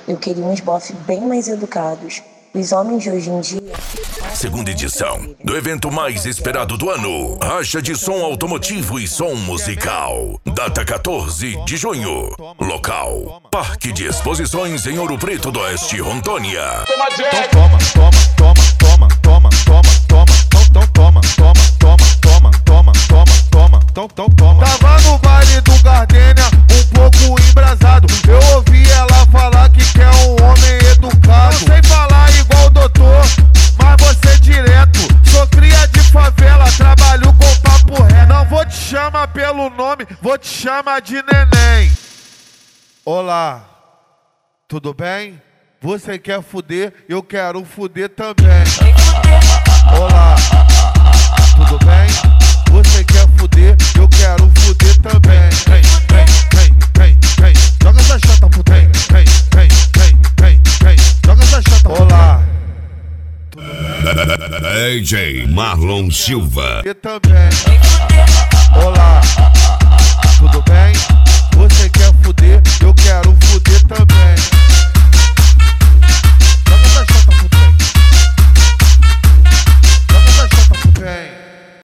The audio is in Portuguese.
Eu queria uns bofs bem mais educados. Os homens de hoje em dia... Segunda edição do evento mais esperado do ano. Racha de som automotivo e som musical. Data 14 de junho. Local: Parque de Exposições em Ouro Preto do Oeste, Rondônia. Toma, toma, toma, toma, toma, toma, toma, toma, toma, toma, toma, toma, toma. Tava no baile do Gardênia, um pouco embrasado. Eu ouvi ela falar que quer um homem educado. Não sei falar igual o doutor, mas você direto. Sou cria de favela, trabalho com papo reto. Não vou te chamar pelo nome, vou te chamar de neném. Olá, tudo bem? Você quer fuder, eu quero fuder também. Olá, tudo bem? Você quer fuder, eu quero fuder também. Vem, vem, vem, vem, vem. Joga essa chata pro trem. Vem, vem, vem, vem, vem. Joga essa chata pro trem. Olá. DJ Marlon Silva. Eu também. Olá.